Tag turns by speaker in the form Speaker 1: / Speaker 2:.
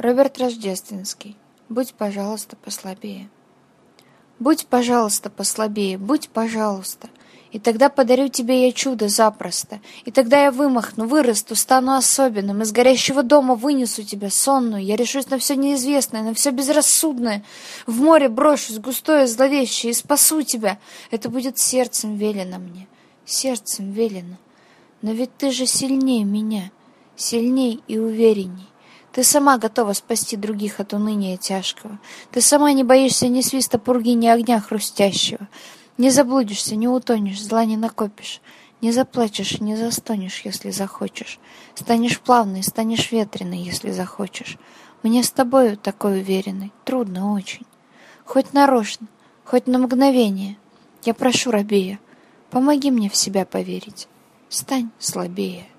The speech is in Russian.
Speaker 1: Роберт Рождественский. Будь, пожалуйста, послабее. Будь, пожалуйста, послабее, будь, пожалуйста. И тогда подарю тебе я чудо запросто. И тогда я вымахну, вырасту, стану особенным. Из горящего дома вынесу тебя сонную. Я решусь на все неизвестное, на все безрассудное. В море брошусь, густое, зловещее, и спасу тебя. Это будет сердцем велено мне, сердцем велено. Но ведь ты же сильнее меня, сильней и уверенней. Ты сама готова спасти других от уныния тяжкого. Ты сама не боишься ни свиста пурги, ни огня хрустящего. Не заблудишься, не утонешь, зла не накопишь. Не заплачешь, не застонешь, если захочешь. Станешь плавной, станешь ветреной, если захочешь. Мне с тобою такой уверенной трудно очень. Хоть нарочно, хоть на мгновение. Я прошу, рабея, помоги мне в себя поверить. Стань слабее.